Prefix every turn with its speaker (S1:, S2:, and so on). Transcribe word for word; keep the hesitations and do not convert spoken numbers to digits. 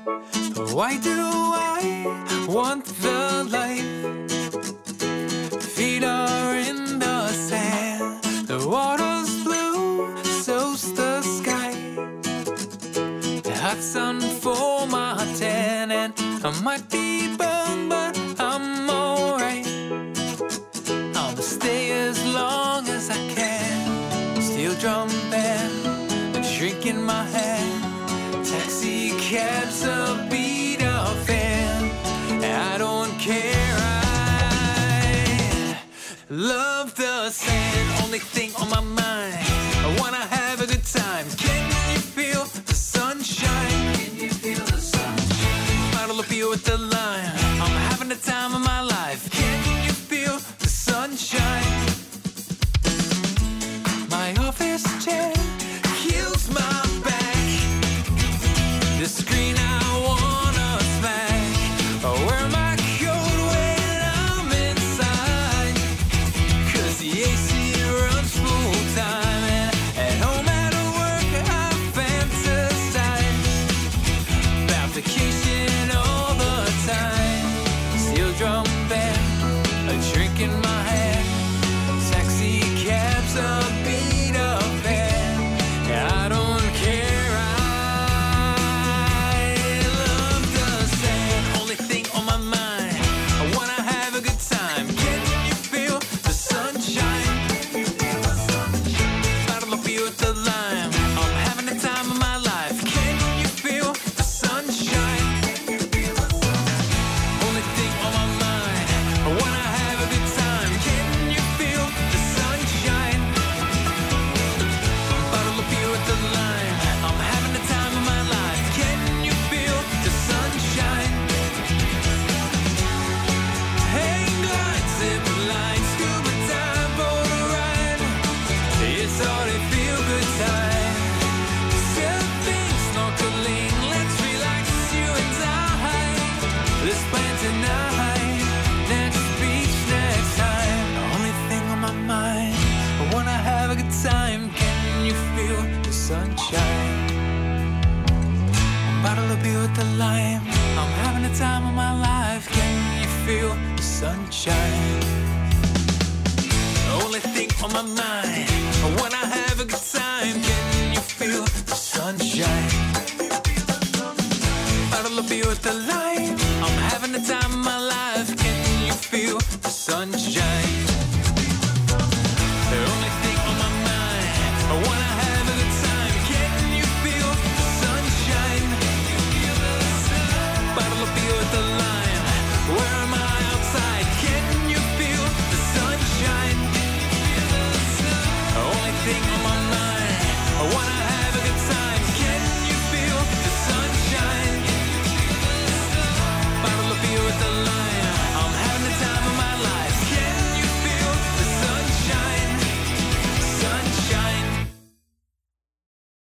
S1: Why do I want the life? Feet are in the sand, the water's blue, so's the sky. The hot sun for my tan, and I might be burned, but I'm alright. I'll stay as long as I can. Steel drum band, a drink in my hand. Taxi cabs, a beat up fan. I don't care, I love the sand. Only thing on my mind, I wanna have a good time. Can you feel the sunshine? Can you feel the sunshine? Bottle of beer with the lime, I'm having the time of my life. Can you feel the sunshine? My office chair heals my back. The screen I wanna smack. Oh, wear my coat when I'm inside, 'cause the A C runs full time. And at home, at work, I fantasize about vacation all the time. Steel drum band, a drink in my hand. Taxi cabs, a beat up band. I don't care, I love the sand. Only thing on my mind, I wanna have a good time. Can you feel the sunshine? Bottle of beer with the lime, I'm having the time of my life. Can you feel the sunshine? Only thing on my mind, I wanna have a good time. Can you feel the sunshine? Bottle of beer with the lime, I'm having the time of my life. Can you feel the sunshine? Hang glide, zip line, scuba dive, boat ride. It's all a feel good time. Surfing, snorkeling, let's relax, you and I. Let's plan tonight, next beach, next time. The only thing on my mind, I wanna have a good time. Can you feel the sunshine? Bottle of beer with the lime, I'm having the time of my life. Can you feel the sunshine? The only thing on my mind, I wanna have a good time. Can you feel the sunshine? Bottle of beer with the lime.